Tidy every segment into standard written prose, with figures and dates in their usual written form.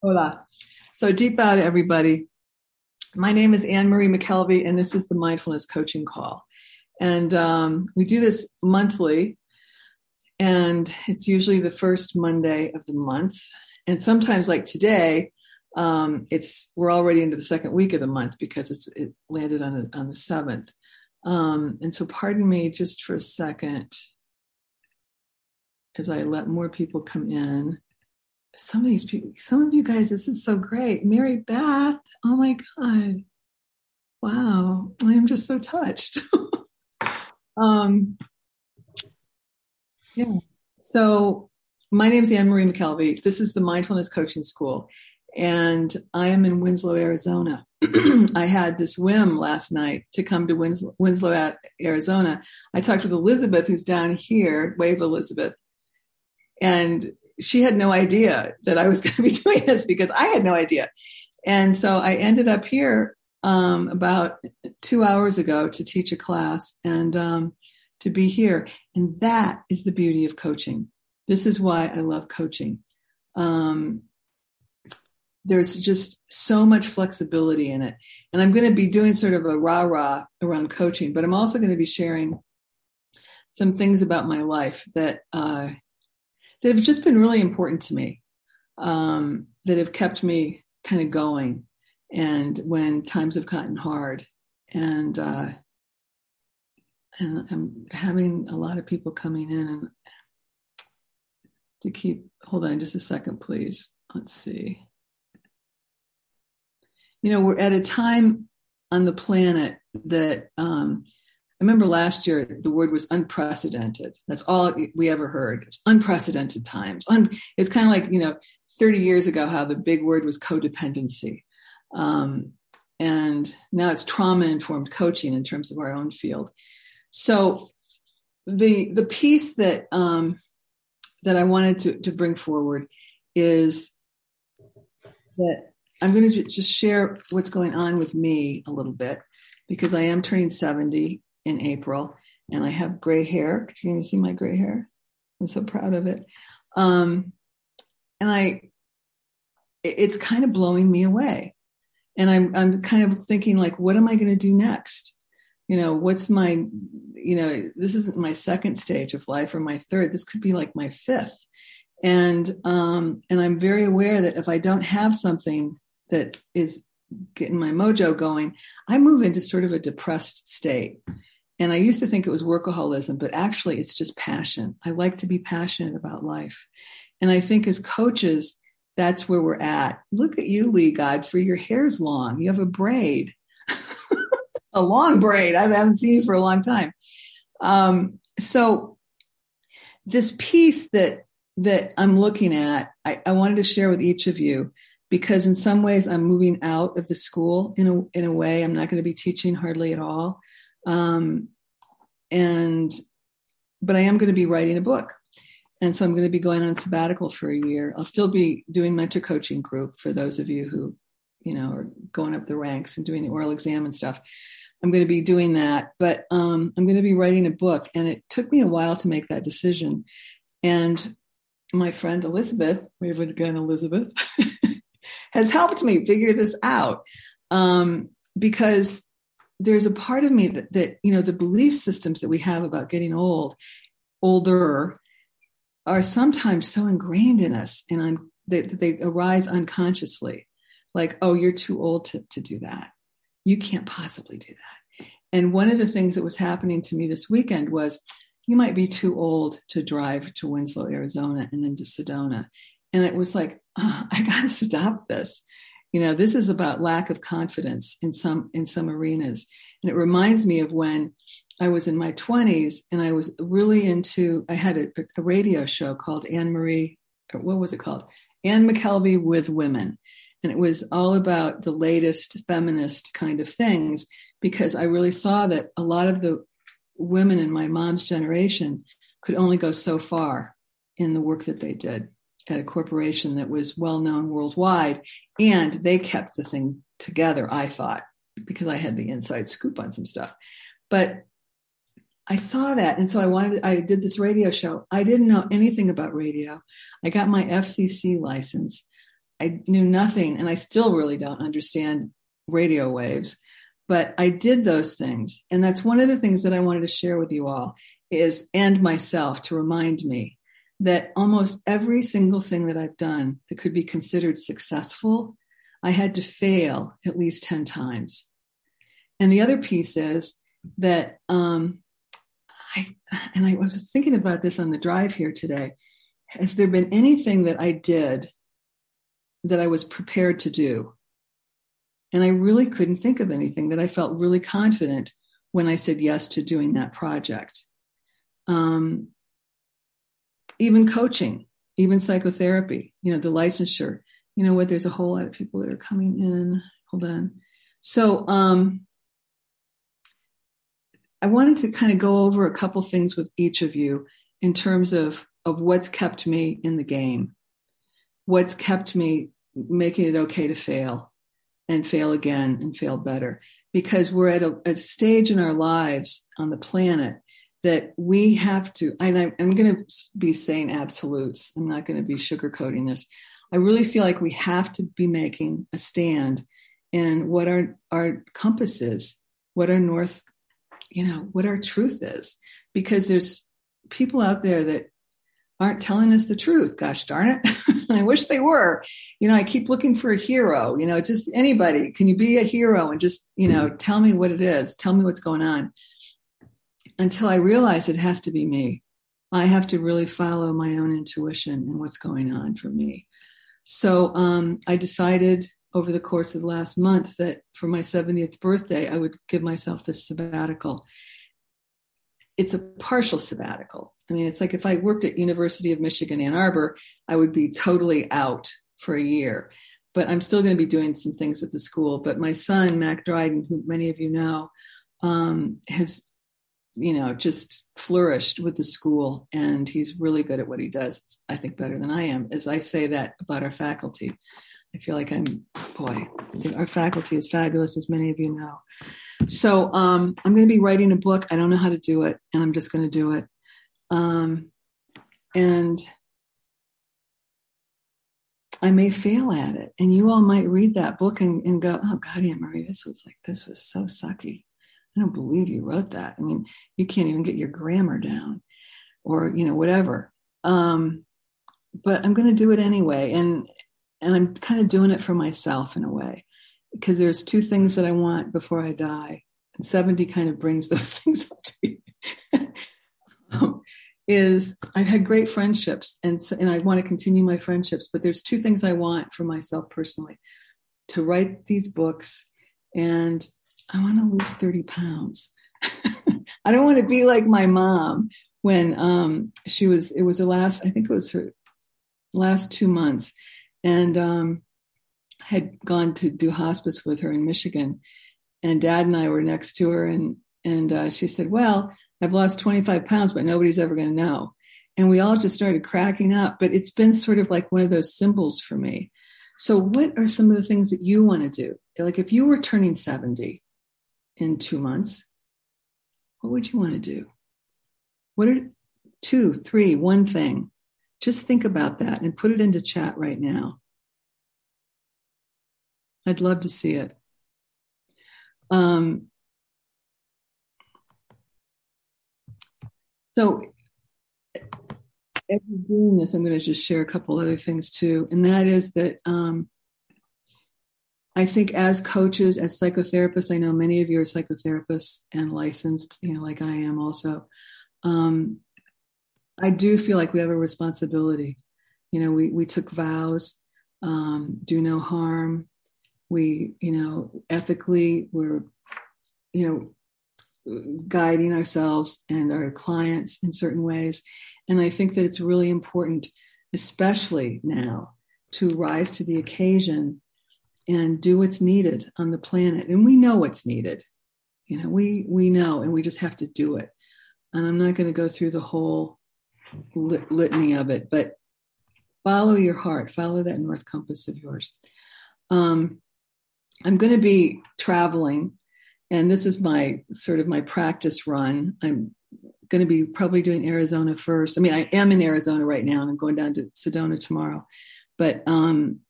Hola. So deep bow to everybody. My name is Anne Marie McKelvey, and this is the Mindfulness Coaching Call. And we do this monthly, and it's usually the first Monday of the month. And sometimes, like today, we're already into the second week of the month because it landed on the 7th. And so, pardon me just for a second as I let more people come in. Some of these people, some of you guys, this is so great. Mary Beth, oh my God. Wow. I am just so touched. Yeah. So my name is Anne Marie McKelvey. This is the Mindfulness Coaching School, and I am in Winslow, Arizona. I had this whim last night to come to Winslow, Arizona. I talked with Elizabeth, who's down here, wave Elizabeth, and she had no idea that I was going to be doing this because I had no idea. And so I ended up here about 2 hours ago to teach a class and to be here. And that is the beauty of coaching. This is why I love coaching. There's just so much flexibility in it. And I'm going to be doing sort of a rah-rah around coaching, but I'm also going to be sharing some things about my life that have just been really important to me, that have kept me kind of going, and when times have gotten hard, and I'm having a lot of people coming in, and to keep. Hold on, just a second, please. Let's see. We're at a time on the planet that. I remember last year, the word was unprecedented. That's all we ever heard. It's unprecedented times. It's kind of like, 30 years ago, how the big word was codependency. And now it's trauma-informed coaching in terms of our own field. So the piece that I wanted to bring forward is that I'm going to just share what's going on with me a little bit, because I am turning 70 in April, and I have gray hair. Can you see my gray hair? I'm so proud of it. And it's kind of blowing me away. And I'm kind of thinking, like, what am I going to do next? What's my, this isn't my second stage of life or my third. This could be like my fifth. And I'm very aware that if I don't have something that is getting my mojo going, I move into sort of a depressed state. And I used to think it was workaholism, but actually it's just passion. I like to be passionate about life. And I think as coaches, that's where we're at. Look at you, Lee Godfrey. Your hair's long. You have a braid, a long braid. I haven't seen you for a long time. So this piece that I'm looking at, I wanted to share with each of you, because in some ways I'm moving out of the school in a way. I'm not going to be teaching hardly at all. But I am going to be writing a book. And so I'm going to be going on sabbatical for a year. I'll still be doing mentor coaching group for those of you who, are going up the ranks and doing the oral exam and stuff. I'm going to be doing that, but I'm going to be writing a book. And it took me a while to make that decision. And my friend Elizabeth, wave it again, Elizabeth, has helped me figure this out, because there's a part of me that the belief systems that we have about getting older, are sometimes so ingrained in us, and they arise unconsciously. Like, oh, you're too old to do that. You can't possibly do that. And one of the things that was happening to me this weekend was, you might be too old to drive to Winslow, Arizona, and then to Sedona. And it was like, I got to stop this. This is about lack of confidence in some arenas. And it reminds me of when I was in my 20s, and I was really I had a radio show called Anne Marie, or what was it called? Anne McKelvey with Women. And it was all about the latest feminist kind of things, because I really saw that a lot of the women in my mom's generation could only go so far in the work that they did at a corporation that was well known worldwide. And they kept the thing together, I thought, because I had the inside scoop on some stuff. But I saw that. And so I did this radio show. I didn't know anything about radio. I got my FCC license. I knew nothing, and I still really don't understand radio waves, but I did those things. And that's one of the things that I wanted to share with you all and myself, to remind me that almost every single thing that I've done that could be considered successful, I had to fail at least 10 times. And the other piece is that I was thinking about this on the drive here today. Has there been anything that I did that I was prepared to do? And I really couldn't think of anything that I felt really confident when I said yes to doing that project. Even coaching, even psychotherapy, the licensure, there's a whole lot of people that are coming in. Hold on. So I wanted to kind of go over a couple things with each of you in terms of what's kept me in the game, what's kept me making it okay to fail and fail again and fail better. Because we're at a stage in our lives on the planet that we have to, and I'm going to be saying absolutes. I'm not going to be sugarcoating this. I really feel like we have to be making a stand in what our compass is, what our north, what our truth is, because there's people out there that aren't telling us the truth. Gosh darn it. I wish they were. I keep looking for a hero, just anybody. Can you be a hero and just, tell me what it is? Tell me what's going on. Until I realize it has to be me. I have to really follow my own intuition and what's going on for me. So I decided over the course of the last month that for my 70th birthday, I would give myself this sabbatical. It's a partial sabbatical. I mean, it's like if I worked at University of Michigan, Ann Arbor, I would be totally out for a year. But I'm still going to be doing some things at the school. But my son, Mac Dryden, who many of you know, has just flourished with the school, and he's really good at what he does. I think better than I am. As I say that about our faculty, I feel like our faculty is fabulous, as many of you know. So I'm going to be writing a book. I don't know how to do it, and I'm just going to do it. And I may fail at it, and you all might read that book and go, "Oh God, Anne Marie, this was so sucky. I don't believe you wrote that. I mean, you can't even get your grammar down," or, whatever. But I'm going to do it anyway. And I'm kind of doing it for myself in a way, because there's two things that I want before I die. And 70 kind of brings those things up to me. Is I've had great friendships and I want to continue my friendships, but there's two things I want for myself personally: to write these books, and I want to lose 30 pounds. I don't want to be like my mom when it was her last 2 months. And I had gone to do hospice with her in Michigan, and Dad and I were next to her, and she said, "Well, I've lost 25 pounds, but nobody's ever going to know." And we all just started cracking up, but it's been sort of like one of those symbols for me. So what are some of the things that you want to do? Like if you were turning 70 in 2 months, what would you want to do? What are 2, 3, one thing? Just think about that and put it into chat right now. I'd love to see it. So as we're doing this, I'm going to just share a couple other things too. And that is that I think as coaches, as psychotherapists, I know many of you are psychotherapists and licensed, like I am also. I do feel like we have a responsibility. We took vows, do no harm. We, ethically, we're, guiding ourselves and our clients in certain ways. And I think that it's really important, especially now, to rise to the occasion and do what's needed on the planet. And we know what's needed. We know, and we just have to do it. And I'm not going to go through the whole litany of it, but follow your heart, follow that north compass of yours. I'm going to be traveling, and this is my practice run. I'm going to be probably doing Arizona first. I mean, I am in Arizona right now, and I'm going down to Sedona tomorrow. But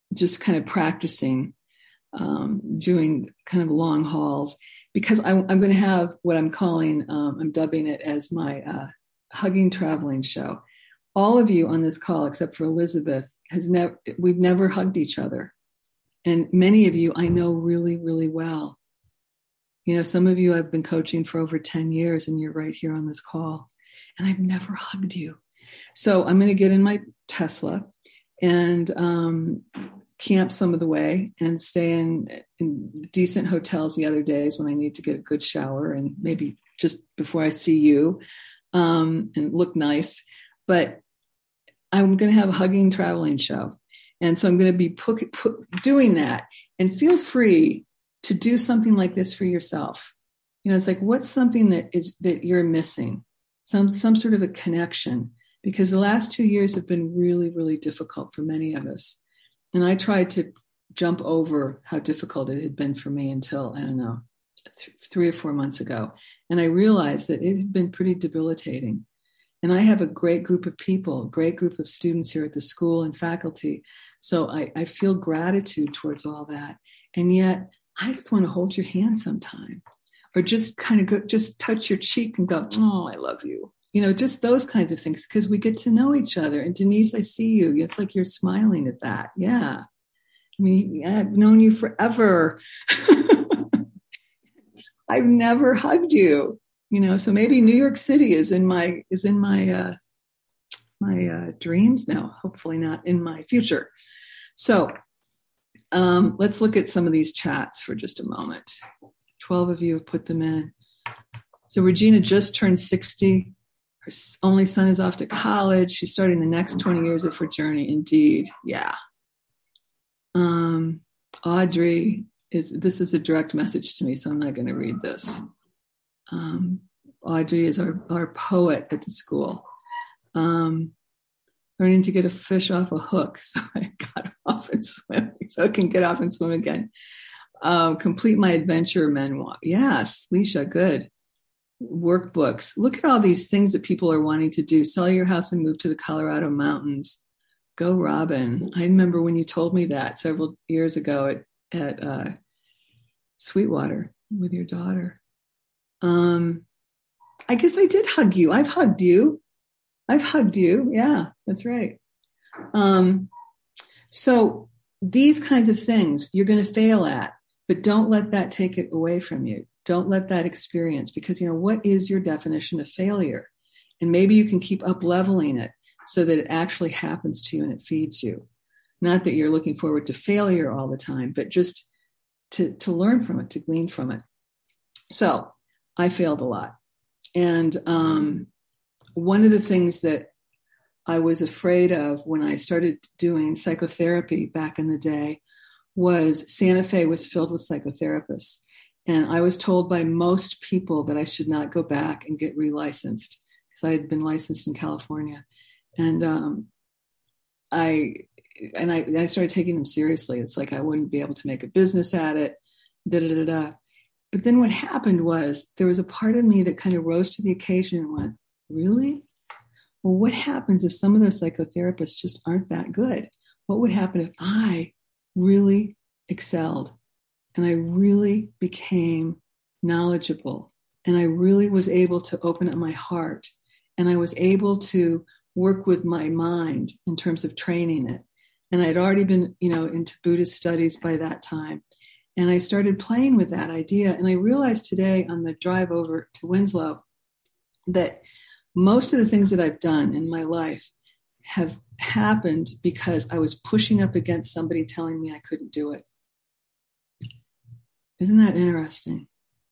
just kind of practicing, doing kind of long hauls, because I'm going to have what I'm calling, I'm dubbing it as my hugging traveling show. All of you on this call, except for Elizabeth, we've never hugged each other. And many of you I know really, really well. You know, some of you I've been coaching for over 10 years and you're right here on this call. And I've never hugged you. So I'm going to get in my Tesla and camp some of the way and stay in decent hotels the other days when I need to get a good shower and maybe just before I see you and look nice. But I'm going to have a hugging traveling show. And so I'm going to be doing that. And feel free to do something like this for yourself. You know, it's like, what's something that you're missing? Some sort of a connection, because the last 2 years have been really, really difficult for many of us. And I tried to jump over how difficult it had been for me until, I don't know, 3 or 4 months ago. And I realized that it had been pretty debilitating. And I have a great group of people, a great group of students here at the school and faculty. So I feel gratitude towards all that. And yet I just want to hold your hand sometime, or just kind of just touch your cheek and go, oh, I love you. You know, just those kinds of things, because we get to know each other. And Denise, I see you. It's like you're smiling at that. Yeah. I mean, I've known you forever. I've never hugged you, you know, so maybe New York City is in my dreams now, hopefully not in my future. So let's look at some of these chats for just a moment. 12 of you have put them in. So Regina just turned 60. Her only son is off to college. She's starting the next 20 years of her journey. Indeed. Yeah. Audrey this is a direct message to me, so I'm not going to read this. Audrey is our poet at the school. Learning to get a fish off a hook. So I got off and swim, so I can get off and swim again. Complete my adventure memoir. Yes, Leisha, good. Workbooks. Look at all these things that people are wanting to do. Sell your house and move to the Colorado mountains. Go, Robin. I remember when you told me that several years ago at Sweetwater with your daughter. I guess I did hug you. I've hugged you. Yeah, that's right. So these kinds of things you're going to fail at, but don't let that take it away from you. Don't let that experience, because, you know, what is your definition of failure? And maybe you can keep up leveling it so that it actually happens to you and it feeds you. Not that you're looking forward to failure all the time, but just to learn from it, to glean from it. So I failed a lot. And one of the things that I was afraid of when I started doing psychotherapy back in the day was Santa Fe was filled with psychotherapists. And I was told by most people that I should not go back and get relicensed because I had been licensed in California. And I started taking them seriously. It's like I wouldn't be able to make a business at it, But then what happened was there was a part of me that kind of rose to the occasion and went, really? Well, what happens if some of those psychotherapists just aren't that good? What would happen if I really excelled and I really became knowledgeable and I really was able to open up my heart and I was able to work with my mind in terms of training it? And I'd already been, into Buddhist studies by that time. And I started playing with that idea. And I realized today on the drive over to Winslow that most of the things that I've done in my life have happened because I was pushing up against somebody telling me I couldn't do it. Isn't that interesting?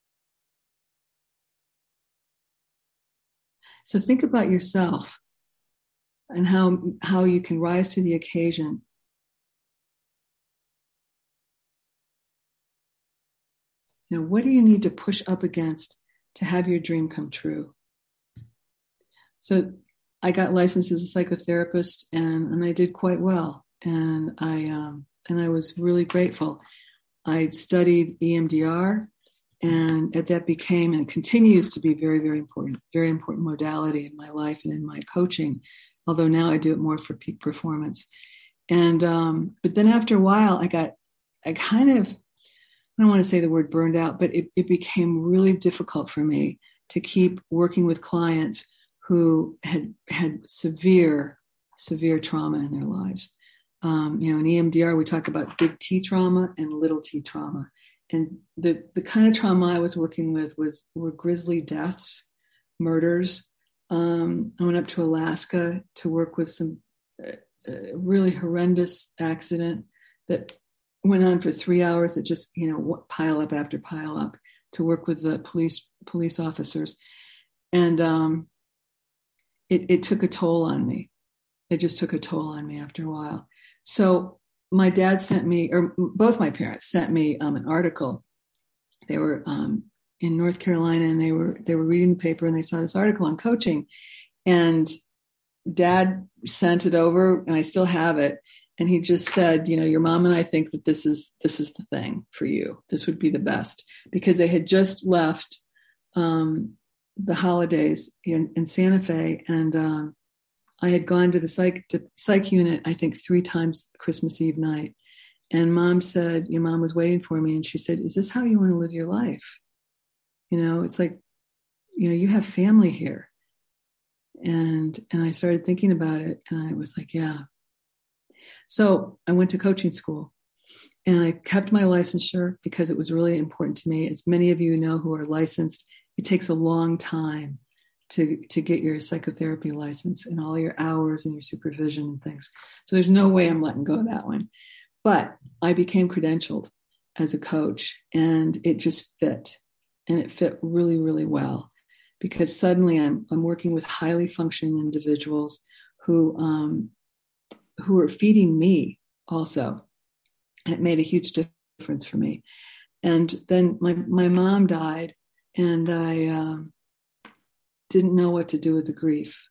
So think about yourself and how you can rise to the occasion. What do you need to push up against to have your dream come true? So I got licensed as a psychotherapist and I did quite well. And I was really grateful. I studied EMDR and that became and continues to be very, very important modality in my life and in my coaching. Although now I do it more for peak performance. And, but then after a while, I kind of, I don't want to say the word burned out, but it became really difficult for me to keep working with clients who had severe trauma in their lives. In EMDR, we talk about big T trauma and little T trauma. And the kind of trauma I was working with were grisly deaths, murders. I went up to Alaska to work with some really horrendous accident that went on for 3 hours. That just, pile up after pile up, to work with the police officers. And it took a toll on me. It just took a toll on me after a while. So my dad sent me, or both my parents sent me an article. They were in North Carolina, and they were reading the paper, and they saw this article on coaching. And Dad sent it over, and I still have it. And he just said, your mom and I think that this is the thing for you. This would be the best, because they had just left the holidays in Santa Fe, and I had gone to the psych unit, I think 3 times Christmas Eve night. And Mom said, your mom was waiting for me. And she said, is this how you want to live your life? It's like, you have family here. And I started thinking about it, and I was like, yeah. So I went to coaching school, and I kept my licensure because it was really important to me. As many of you know who are licensed, it takes a long time to get your psychotherapy license and all your hours and your supervision and things. So there's no way I'm letting go of that one. But I became credentialed as a coach, and it just fit. And it fit really, really well, because suddenly I'm working with highly functioning individuals who are feeding me also. And it made a huge difference for me. And then my mom died, and I didn't know what to do with the grief.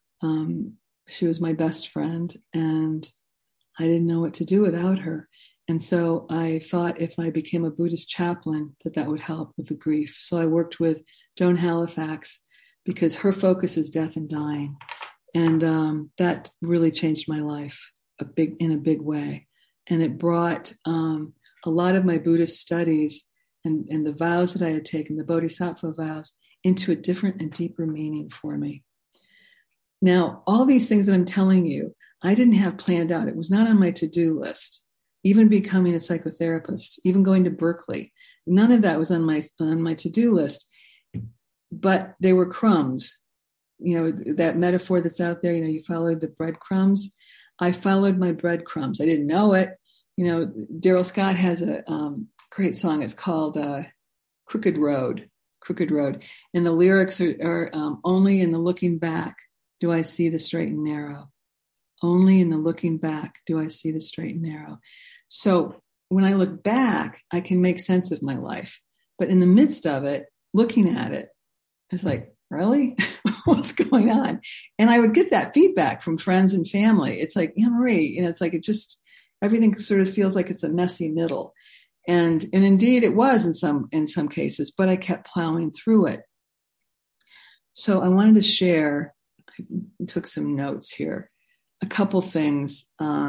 She was my best friend, and I didn't know what to do without her. And so I thought if I became a Buddhist chaplain, that would help with the grief. So I worked with Joan Halifax, because her focus is death and dying. And that really changed my life in a big way. And it brought a lot of my Buddhist studies and the vows that I had taken, the Bodhisattva vows, into a different and deeper meaning for me. Now, all these things that I'm telling you, I didn't have planned out. It was not on my to-do list. Even becoming a psychotherapist, even going to Berkeley, none of that was on my to-do list. But they were crumbs. That metaphor that's out there, you follow the breadcrumbs. I followed my breadcrumbs. I didn't know it. Daryl Scott has a great song. It's called Crooked Road. And the lyrics are only in the looking back do I see the straight and narrow. Only in the looking back do I see the straight and narrow. So when I look back, I can make sense of my life. But in the midst of it, looking at it, it's like, really? What's going on? And I would get that feedback from friends and family. It's like, yeah, Marie, it's like, it just, everything sort of feels like it's a messy middle. And indeed it was in some cases, but I kept plowing through it. So I wanted to share, I took some notes here, a couple things.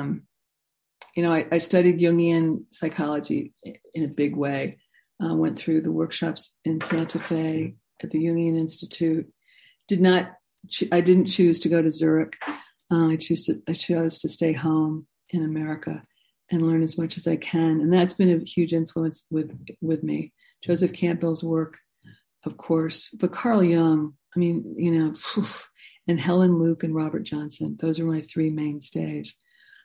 I studied Jungian psychology in a big way. Went through the workshops in Santa Fe at the Jungian Institute. I didn't choose to go to Zurich. I chose to stay home in America and learn as much as I can. And that's been a huge influence with me. Joseph Campbell's work, of course, but Carl Jung, and Helen Luke and Robert Johnson. Those are my 3 mainstays.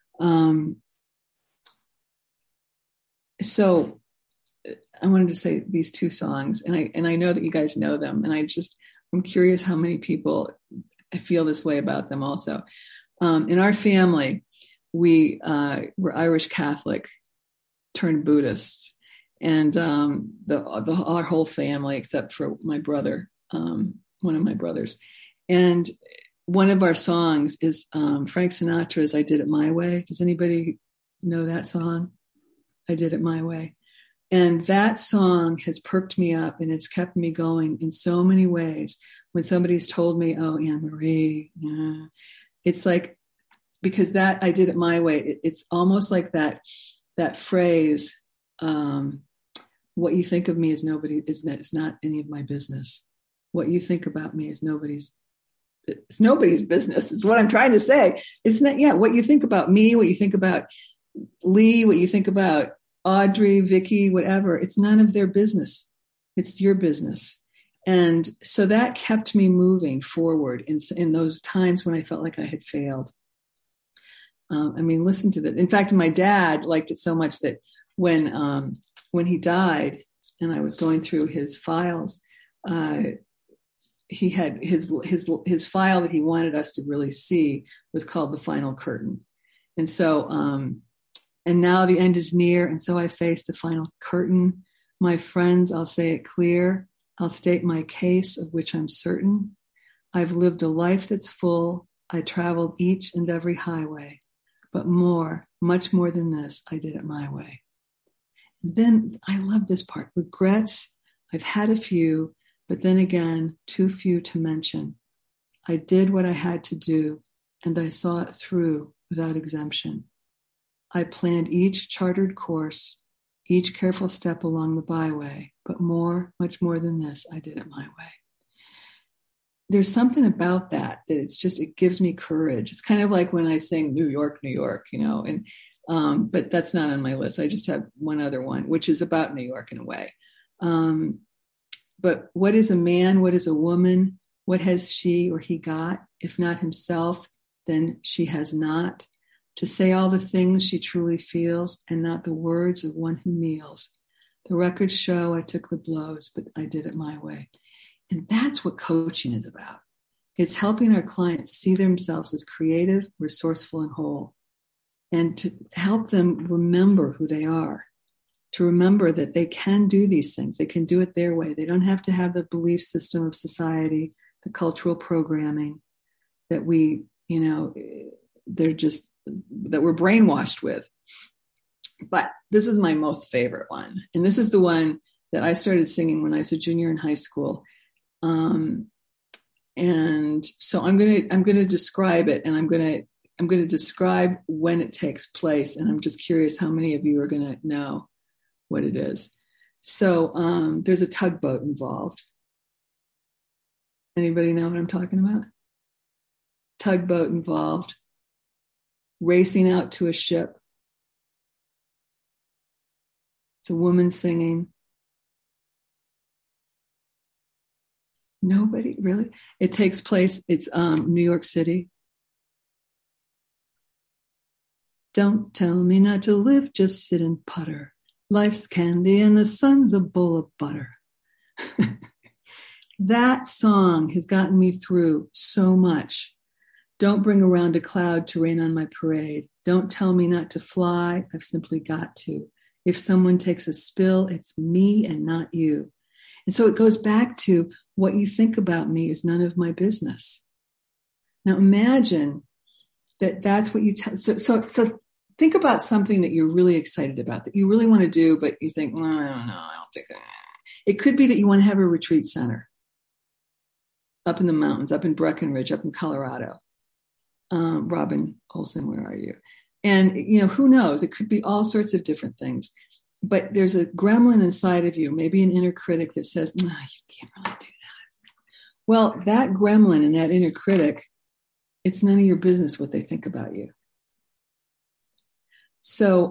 So I wanted to say these 2 songs, and I know that you guys know them, and I'm curious how many people feel this way about them also. In our family, we were Irish Catholic turned Buddhists, and our whole family, except for my brother, one of my brothers. And one of our songs is Frank Sinatra's I Did It My Way. Does anybody know that song? I Did It My Way. And that song has perked me up, and it's kept me going in so many ways. When somebody's told me, oh, Anne Marie, it's like because that I did it my way. It's almost like that phrase, what you think of me is it's not any of my business. What you think about me is it's nobody's business. It's what I'm trying to say. It's not, what you think about me, what you think about Lee, what you think about Audrey, Vicky, whatever, it's none of their business. It's your business. And so that kept me moving forward in those times when I felt like I had failed. Listen to that. In fact, my dad liked it so much that when he died and I was going through his files, he had his file that he wanted us to really see was called The Final Curtain. And so, and now the end is near. And so I face the final curtain. My friends, I'll say it clear. I'll state my case of which I'm certain. I've lived a life that's full. I traveled each and every highway, but much more than this, I did it my way. And then I love this part. Regrets, I've had a few, but then again, too few to mention. I did what I had to do, and I saw it through without exemption. I planned each chartered course, each careful step along the byway, but much more than this, I did it my way. There's something about that it gives me courage. It's kind of like when I sing New York, New York, but that's not on my list. I just have one other one, which is about New York in a way. But what is a man? What is a woman? What has she or he got? If not himself, then she has not. To say all the things she truly feels and not the words of one who kneels. The records show I took the blows, but I did it my way. And that's what coaching is about. It's helping our clients see themselves as creative, resourceful, and whole. And to help them remember who they are. To remember that they can do these things. They can do it their way. They don't have to have the belief system of society, the cultural programming that that we're brainwashed with. But this is my most favorite one. And this is the one that I started singing when I was a junior in high school. And so I'm going to describe it, and I'm going to describe when it takes place. And I'm just curious how many of you are going to know what it is. So there's a tugboat involved. Anybody know what I'm talking about? Tugboat involved. Racing out to a ship. It's a woman singing. Nobody, really? It takes place, it's New York City. Don't tell me not to live, just sit and putter. Life's candy and the sun's a bowl of butter. That song has gotten me through so much. Don't bring around a cloud to rain on my parade. Don't tell me not to fly. I've simply got to. If someone takes a spill, it's me and not you. And so it goes back to what you think about me is none of my business. Now imagine that's what you tell. So think about something that you're really excited about, that you really want to do, but you think, I don't know, I don't think. It could be that you want to have a retreat center up in the mountains, up in Breckenridge, up in Colorado. Robin Olson, where are you? And, who knows? It could be all sorts of different things. But there's a gremlin inside of you, maybe an inner critic that says, no, you can't really do that. Well, that gremlin and that inner critic, it's none of your business what they think about you. So,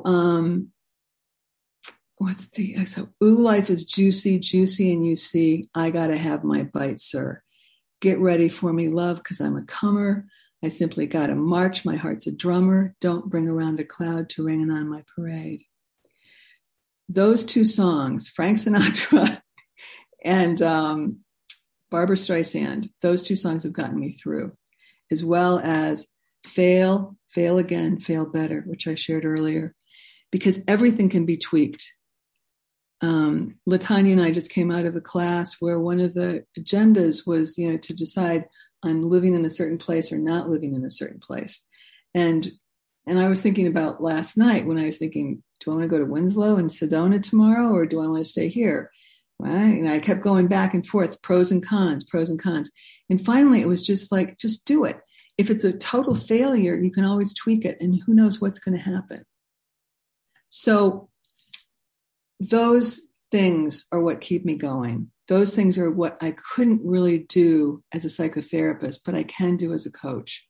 ooh, life is juicy, and you see, I got to have my bite, sir. Get ready for me, love, because I'm a comer. I simply got to march. My heart's a drummer. Don't bring around a cloud to rain on my parade. Those two songs, Frank Sinatra and Barbra Streisand, those two songs have gotten me through, as well as Fail Again, Fail Better, which I shared earlier, because everything can be tweaked. Latanya and I just came out of a class where one of the agendas was, to decide on living in a certain place or not living in a certain place. And I was thinking about last night when I was thinking, do I want to go to Winslow and Sedona tomorrow, or do I want to stay here? Right? And I kept going back and forth, pros and cons. And finally it was just like, just do it. if it's a total failure, you can always tweak it, and who knows what's going to happen. So those things are what keep me going. Those things are what I couldn't really do as a psychotherapist, but I can do as a coach.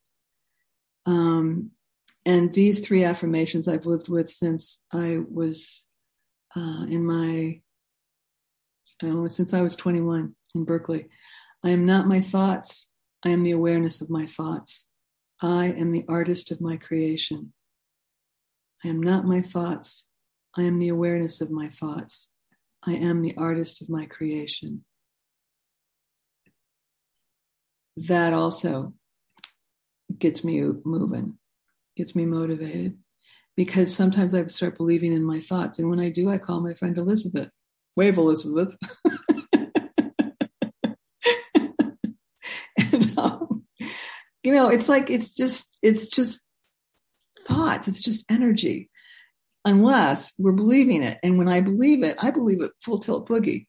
And these 3 affirmations I've lived with since I was since I was 21 in Berkeley. I am not my thoughts. I am the awareness of my thoughts. I am the artist of my creation. I am not my thoughts. I am the awareness of my thoughts. I am the artist of my creation. That also gets me moving, gets me motivated, because sometimes I start believing in my thoughts. And when I do, I call my friend Elizabeth. Wave, Elizabeth. And, it's just thoughts. It's just energy, unless we're believing it. And when I believe it full tilt boogie.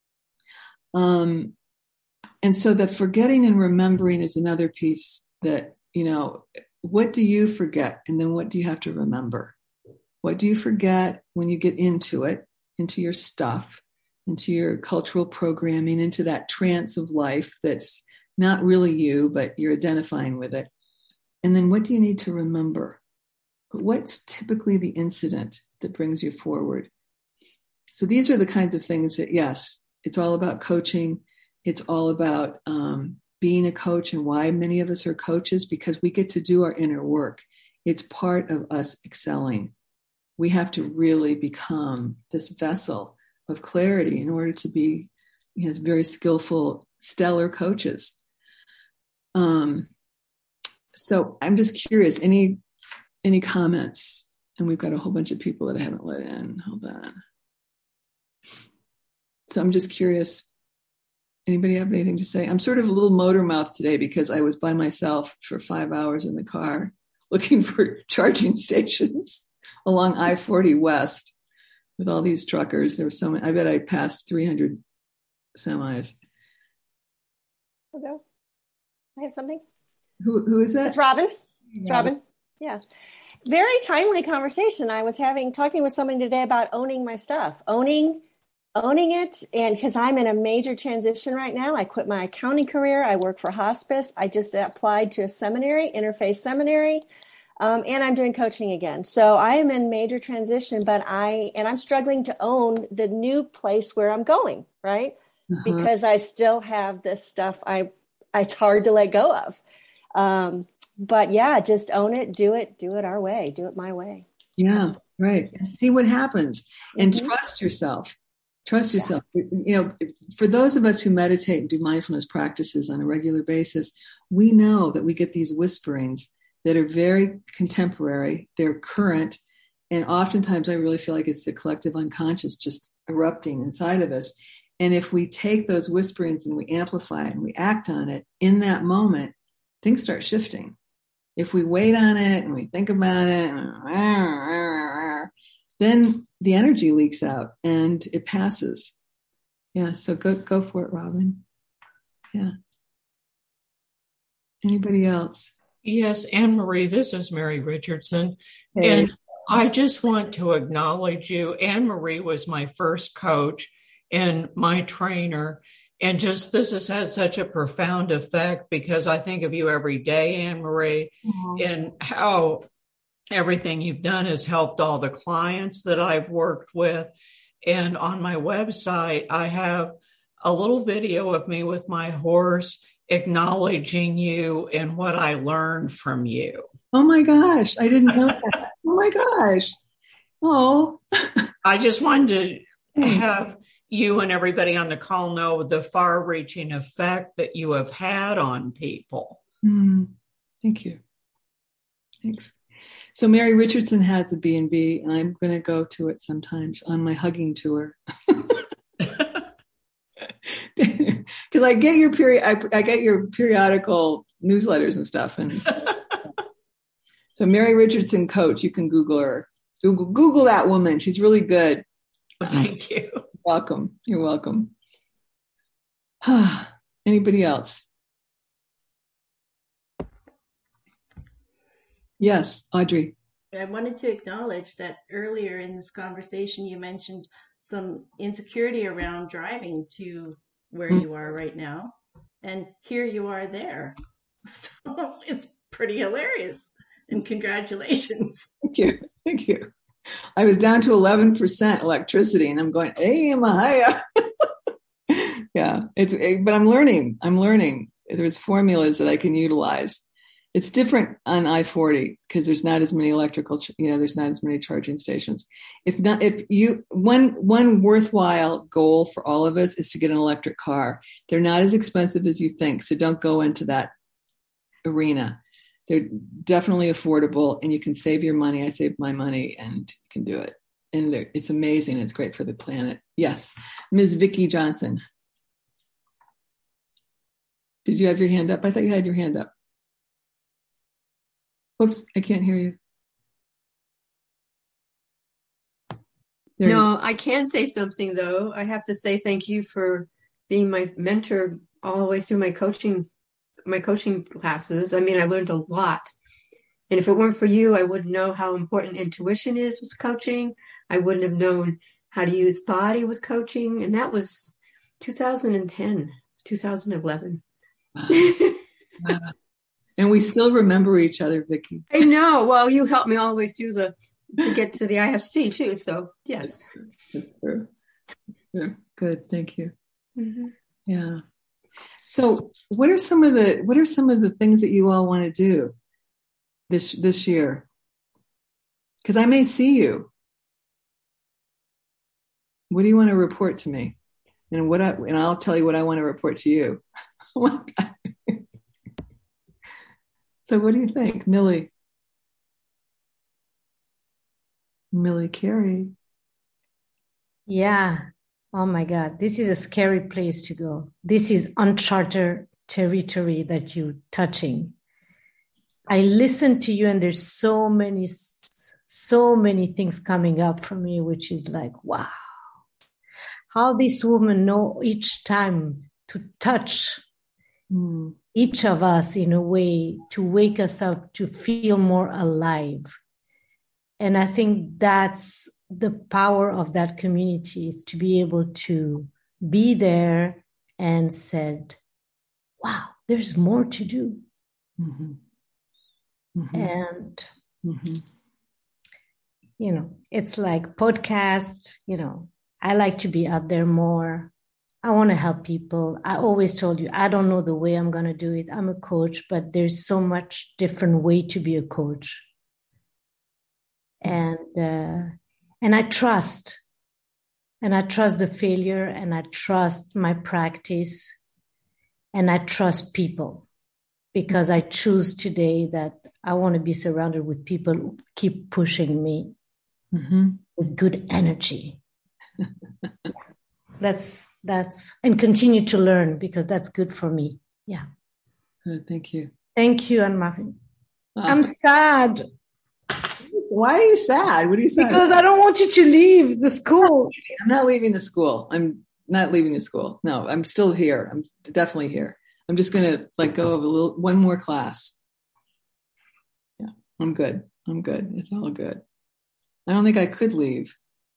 And so that forgetting and remembering is another piece that, what do you forget? And then what do you have to remember? What do you forget when you get into it, into your stuff, into your cultural programming, into that trance of life that's not really you, but you're identifying with it? And then what do you need to remember? What's typically the incident that brings you forward? So these are the kinds of things that, yes, it's all about coaching. It's all about being a coach, and why many of us are coaches, because we get to do our inner work. It's part of us excelling. We have to really become this vessel of clarity in order to be very skillful, stellar coaches. So I'm just curious, any comments? And we've got a whole bunch of people that I haven't let in. Hold on. So I'm just curious. Anybody have anything to say? I'm sort of a little motor mouth today because I was by myself for 5 hours in the car looking for charging stations along I-40 West with all these truckers. There were so many. I bet I passed 300 semis. Okay. I have something. Who is that? It's Robin. It's Robin. Yeah. Very timely conversation. I was talking with someone today about owning my stuff, owning it. And because I'm in a major transition right now, I quit my accounting career. I work for hospice. I just applied to a seminary, Interfaith Seminary. And I'm doing coaching again. So I am in major transition, but I'm struggling to own the new place where I'm going, right? Uh-huh. Because I still have this stuff it's hard to let go of. But yeah, just own it, do it our way, do it my way. Yeah, right. And see what happens, and trust yourself. Trust yourself. Yeah. For those of us who meditate and do mindfulness practices on a regular basis, we know that we get these whisperings that are very contemporary. They're current. And oftentimes I really feel like it's the collective unconscious just erupting inside of us. And if we take those whisperings and we amplify it and we act on it in that moment, things start shifting. If we wait on it and we think about it, then the energy leaks out and it passes. Yeah, so go for it, Robin. Yeah. Anybody else? Yes, Anne-Marie, this is Mary Richardson. Hey. And I just want to acknowledge you. Anne-Marie was my first coach and my trainer. And just this has had such a profound effect because I think of you every day, Anne-Marie, and how everything you've done has helped all the clients that I've worked with. And on my website, I have a little video of me with my horse acknowledging you and what I learned from you. Oh my gosh, I didn't know that. Oh my gosh. Oh. I just wanted to have you and everybody on the call know the far-reaching effect that you have had on people. Thank you. Thanks. So Mary Richardson has a B&B, and I'm going to go to it sometimes on my hugging tour. Because I get your periodical newsletters and stuff, and so Mary Richardson coach. You can Google her. Google that woman. She's really good. Thank you. Welcome. You're welcome. Anybody else? Yes, Audrey. I wanted to acknowledge that earlier in this conversation, you mentioned some insecurity around driving to where you are right now. And here you are there. So it's pretty hilarious. And congratulations. Thank you. Thank you. I was down to 11% electricity and I'm going, hey, Mahaya. Yeah, but I'm learning. There's formulas that I can utilize. It's different on I-40 because there's not as many there's not as many charging stations. One worthwhile goal for all of us is to get an electric car. They're not as expensive as you think, so don't go into that arena. They're definitely affordable and you can save your money. I saved my money and you can do it. And it's amazing. It's great for the planet. Yes. Ms. Vicki Johnson. Did you have your hand up? I thought you had your hand up. Whoops, I can't hear you. No, I can say something though. I have to say thank you for being my mentor all the way through my coaching classes. I mean, I learned a lot. And if it weren't for you, I wouldn't know how important intuition is with coaching. I wouldn't have known how to use body with coaching. And that was 2010, 2011. Wow. And we still remember each other, Vicki. I know. Well, you helped me all the way through to get to the IFC too. So yes. That's true. Good. Thank you. Mm-hmm. Yeah. So what are some of the things that you all want to do this year? Because I may see you. What do you want to report to me? And I'll tell you what I want to report to you. So what do you think, Millie? Millie Carey. Yeah. Oh my God. This is a scary place to go. This is uncharted territory that you're touching. I listen to you and there's so many things coming up for me, which is like, wow, how these women know each time to touch each of us in a way to wake us up, to feel more alive. And I think that's the power of that community, is to be able to be there and said, wow, there's more to do. Mm-hmm. Mm-hmm. And, it's like podcast, I like to be out there more. I want to help people. I always told you, I don't know the way I'm going to do it. I'm a coach, but there's so much different way to be a coach. And I trust the failure, and I trust my practice, and I trust people, because I choose today that I want to be surrounded with people who keep pushing me with good energy. That's and continue to learn, because that's good for me. Yeah. Good. Thank you. Thank you, Anne-Marie. I'm sad. Why are you sad? What are you sad? Because I don't want you to leave the school. I'm not leaving the school. I'm not leaving the school. No, I'm still here. I'm definitely here. I'm just going to let go of one more class. Yeah, I'm good. It's all good. I don't think I could leave.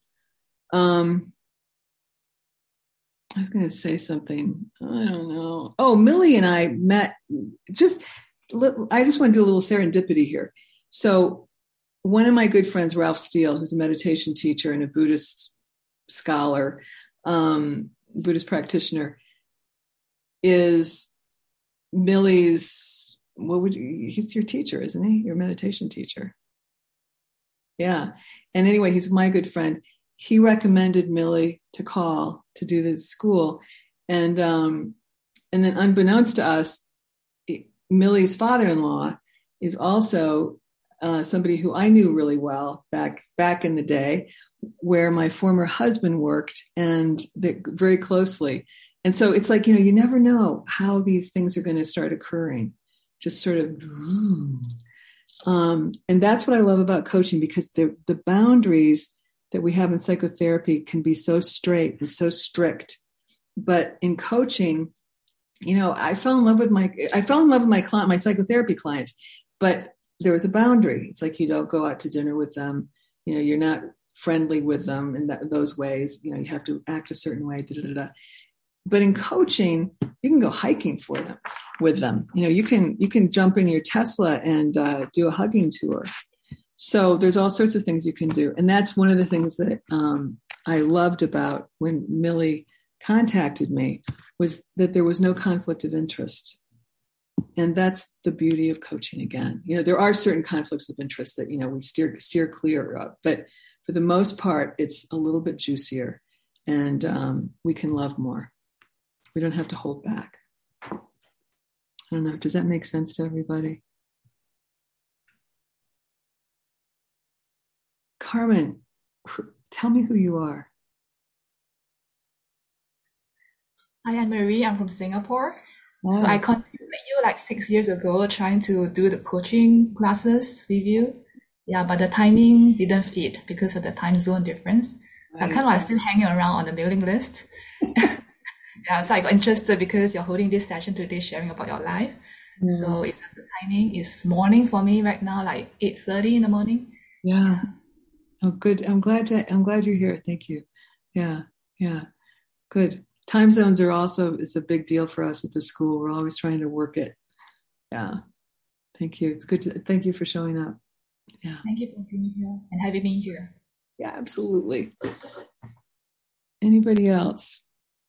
I was going to say something. I don't know. Oh, Millie and I met. I just want to do a little serendipity here. So one of my good friends, Ralph Steele, who's a meditation teacher and a Buddhist scholar, Buddhist practitioner, is Millie's, he's your teacher, isn't he? Your meditation teacher. Yeah. And anyway, he's my good friend. He recommended Millie to call to do this school. And then unbeknownst to us, Millie's father-in-law is also somebody who I knew really well back in the day, where my former husband worked, and very closely. And so it's like, you never know how these things are going to start occurring, just sort of. And that's what I love about coaching, because the boundaries that we have in psychotherapy can be so straight and so strict. But in coaching, I fell in love with my psychotherapy clients, but there was a boundary. It's like you don't go out to dinner with them. You're not friendly with them in those ways. You have to act a certain way. But in coaching, you can go hiking with them. You can jump in your Tesla and do a hugging tour. So there's all sorts of things you can do. And that's one of the things that I loved about when Millie contacted me, was that there was no conflict of interest. And that's the beauty of coaching again. There are certain conflicts of interest that, we steer clear of. But for the most part, it's a little bit juicier, and we can love more. We don't have to hold back. I don't know. Does that make sense to everybody? Carmen, tell me who you are. Hi, I'm Marie. I'm from Singapore. Oh. So I contacted you like 6 years ago trying to do the coaching classes with you. Yeah, but the timing didn't fit because of the time zone difference. So I kind of like still hanging around on the mailing list. Yeah, so I got interested because you're holding this session today, sharing about your life. So it's the timing is morning for me right now, like 8:30 in the morning. Yeah. Oh, good. I'm glad you're here. Thank you. Yeah. Good. Time zones are also, it's a big deal for us at the school. We're always trying to work it. Yeah. Thank you. It's good thank you for showing up. Yeah. Thank you for being here and having me here. Yeah, absolutely. Anybody else?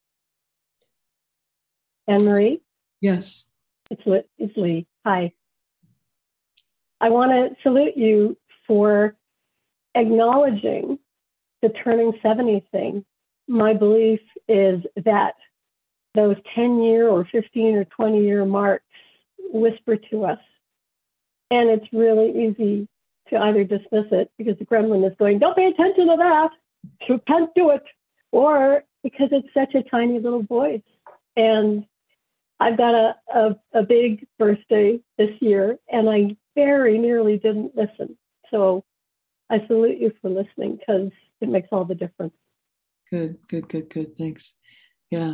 Anne-Marie? Yes. It's Lee. Hi. I want to salute you for acknowledging the turning 70 thing. My belief is that those 10-year or 15 or 20-year marks whisper to us. And it's really easy to either dismiss it because the gremlin is going, don't pay attention to that, you can't do it, or because it's such a tiny little voice. And I've got a big birthday this year, and I very nearly didn't listen. So I salute you for listening because it makes all the difference. Good. Thanks. Yeah.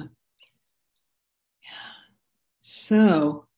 So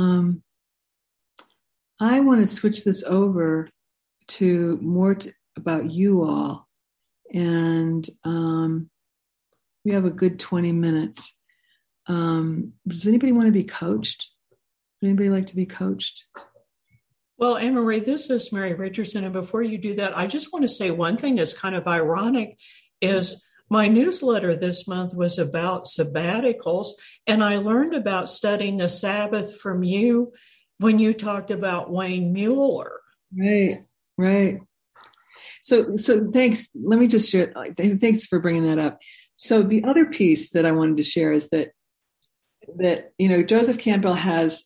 I want to switch this over to more about you all. And we have a good 20 minutes. Does anybody want to be coached? Would anybody like to be coached? Well, Anne-Marie, this is Mary Richardson. And before you do that, I just want to say one thing that's kind of ironic is my newsletter this month was about sabbaticals. And I learned about studying the Sabbath from you when you talked about Wayne Mueller. Right. So thanks. Let me just share. Thanks for bringing that up. So the other piece that I wanted to share is that Joseph Campbell has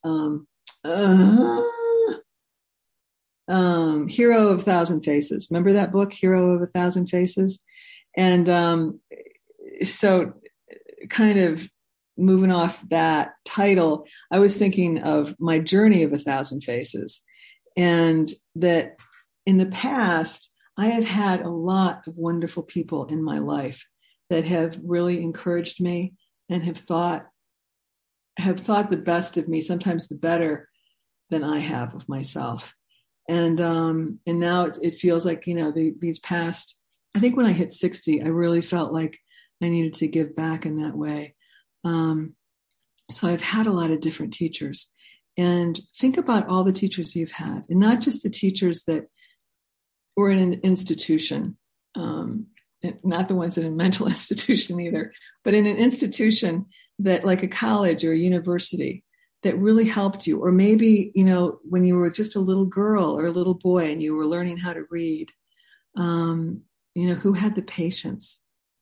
Hero of a Thousand Faces. Remember that book, Hero of a Thousand Faces? And so kind of moving off that title, I was thinking of my journey of 1,000 faces, and that in the past, I have had a lot of wonderful people in my life that have really encouraged me and have thought the best of me, sometimes the better than I have of myself. And now it feels like, these past, I think when I hit 60, I really felt like I needed to give back in that way. So I've had a lot of different teachers, and think about all the teachers you've had, and not just the teachers that were in an institution, not the ones in a mental institution either, but in an institution that, like a college or a university, that really helped you. Or maybe, when you were just a little girl or a little boy and you were learning how to read, who had the patience.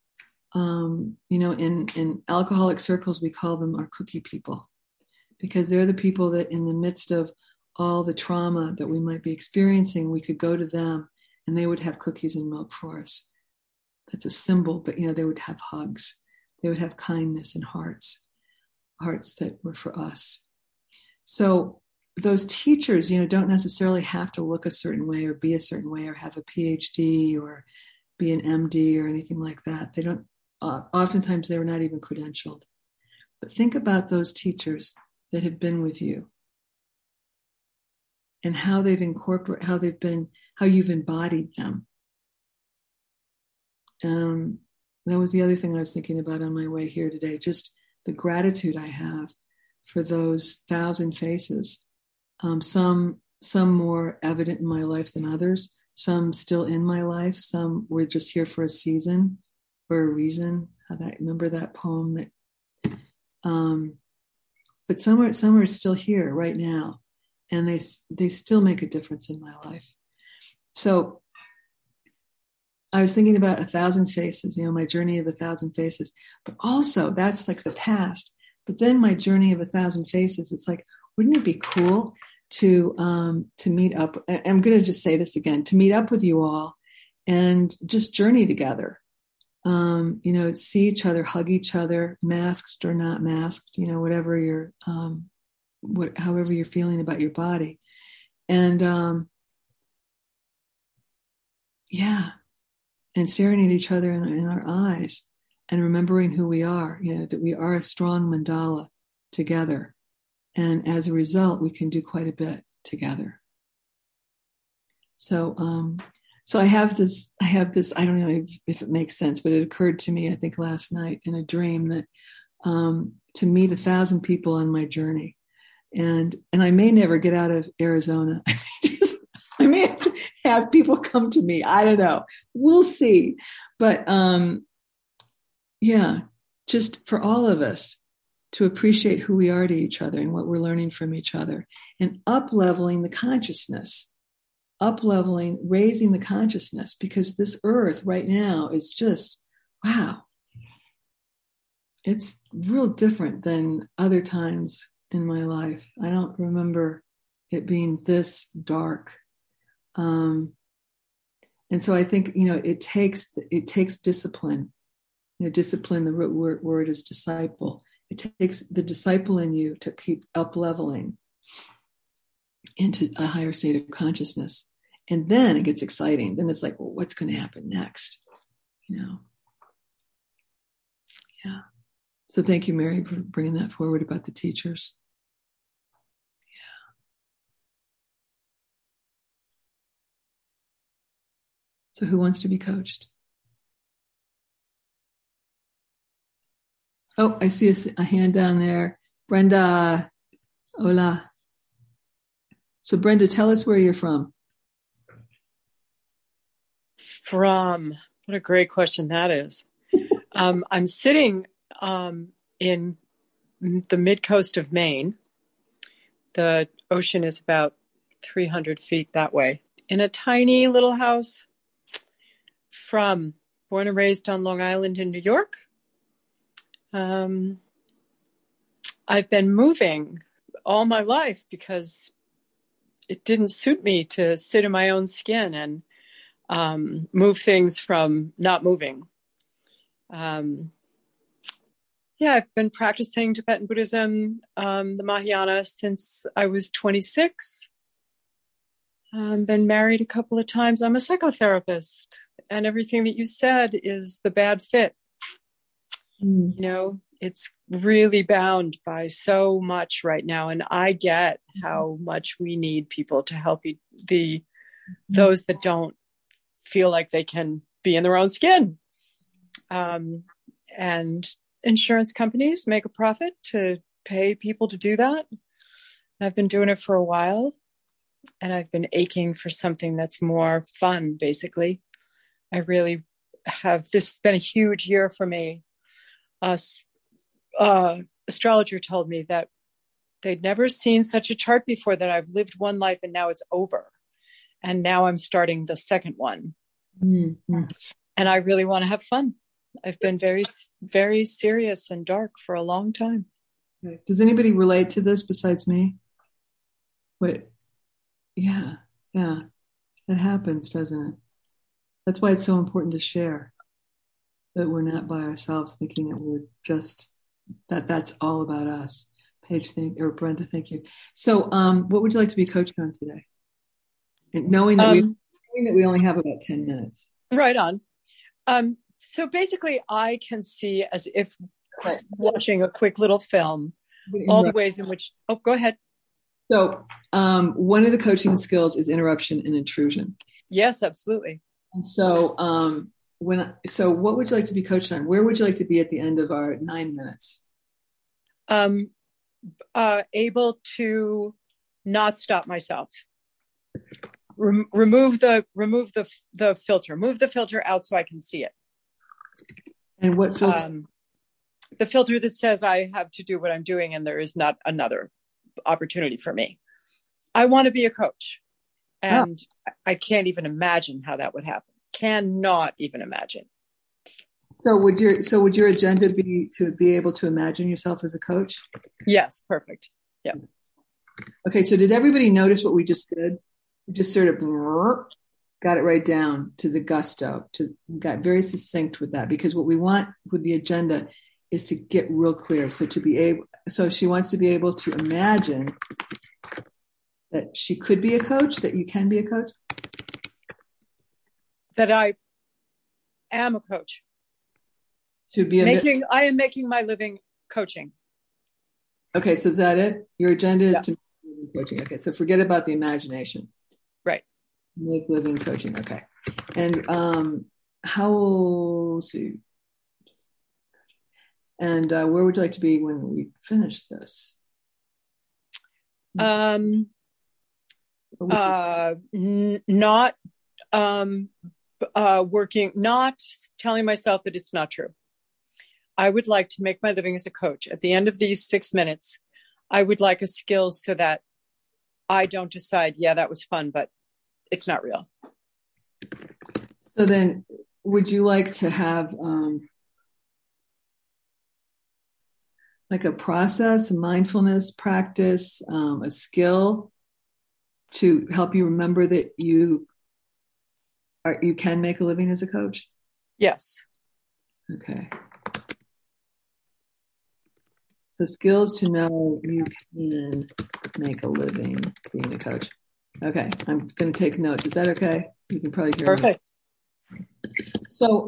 In alcoholic circles, we call them our cookie people, because they're the people that in the midst of all the trauma that we might be experiencing, we could go to them and they would have cookies and milk for us. That's a symbol, but they would have hugs. They would have kindness and hearts that were for us. So those teachers, don't necessarily have to look a certain way or be a certain way or have a PhD or be an MD or anything like that. They don't, oftentimes they were not even credentialed. But think about those teachers that have been with you. and how they've how you've embodied them. That was the other thing I was thinking about on my way here today, just the gratitude I have for those 1,000 faces. Some more evident in my life than others, some still in my life, some were just here for a season or a reason. Remember that poem that, but some are still here right now, and they still make a difference in my life. So I was thinking about 1,000 faces, my journey of 1,000 faces, but also that's like the past. But then my journey of 1,000 faces, it's like, wouldn't it be cool to meet up? I'm going to just say this again, to meet up with you all and just journey together. See each other, hug each other, masked or not masked, whatever you're, however you're feeling about your body. And, and staring at each other in our eyes and remembering who we are, that we are a strong mandala together. And as a result, we can do quite a bit together. So I have this, I don't know if it makes sense, but it occurred to me, I think last night in a dream, that to meet 1,000 people on my journey. And I may never get out of Arizona. I may have to have people come to me. I don't know. We'll see. But just for all of us to appreciate who we are to each other and what we're learning from each other, and up-leveling the consciousness, raising the consciousness, because this earth right now is just, wow. It's real different than other times in my life. I don't remember it being this dark. And so I think, it takes discipline. Discipline, the root word is disciple. It takes the disciple in you to keep up-leveling into a higher state of consciousness. And then it gets exciting. Then it's like, well, what's going to happen next? Yeah. So thank you, Mary, for bringing that forward about the teachers. So who wants to be coached? Oh, I see a hand down there. Brenda, hola. So Brenda, tell us where you're from. What a great question that is. I'm sitting in the mid-coast of Maine. The ocean is about 300 feet that way, in a tiny little house. Born and raised on Long Island in New York. I've been moving all my life because it didn't suit me to sit in my own skin and move things from not moving. I've been practicing Tibetan Buddhism, the Mahayana, since I was 26. Been married a couple of times. I'm a psychotherapist, and everything that you said is the bad fit. It's really bound by so much right now, and I get how much we need people to help those that don't feel like they can be in their own skin. And insurance companies make a profit to pay people to do that. I've been doing it for a while, and I've been aching for something that's more fun, basically. I really have. This has been a huge year for me. Astrologer told me that they'd never seen such a chart before, that I've lived one life and now it's over. And now I'm starting the second one. Mm-hmm. And I really want to have fun. I've been very, very serious and dark for a long time. Does anybody relate to this besides me? Wait. Yeah. It happens, doesn't it? That's why it's so important to share, that we're not by ourselves thinking that we're just, that's all about us. Paige, Brenda, thank you. So what would you like to be coached on today? And knowing that we only have about 10 minutes. Right on. So basically I can see, as if watching a quick little film, all the ways in which, go ahead. So one of the coaching skills is interruption and intrusion. Yes, absolutely. And so what would you like to be coached on? Where would you like to be at the end of our 9 minutes? Able to not stop myself. Remove the filter. Move the filter out so I can see it. And what filter? The filter that says I have to do what I'm doing and there is not another opportunity for me. I want to be a coach, and I can't even imagine how that would happen. Cannot even imagine. So would your agenda be to be able to imagine yourself as a coach? Yes, perfect. Yeah. Okay, so did everybody notice what we just did? We just sort of got it right down to the gusto, got very succinct with that, because what we want with the agenda is to get real clear. So she wants to be able to imagine that she could be a coach, that you can be a coach. That I am a coach. I am making my living coaching. Okay, so is that it? Your agenda is to make coaching. Okay, so forget about the imagination. Right. Make living coaching. Okay. And how see? And where would you like to be when we finish this? Not working, not telling myself that it's not true. I would like to make my living as a coach. At the end of these 6 minutes, I would like a skill so that I don't decide, yeah, that was fun, but it's not real. So then would you like to have like a process, a mindfulness practice, a skill to help you remember that you can make a living as a coach? Yes. Okay. So skills to know you can make a living being a coach. Okay, I'm going to take notes. Is that okay? You can probably hear Perfect. Me. So,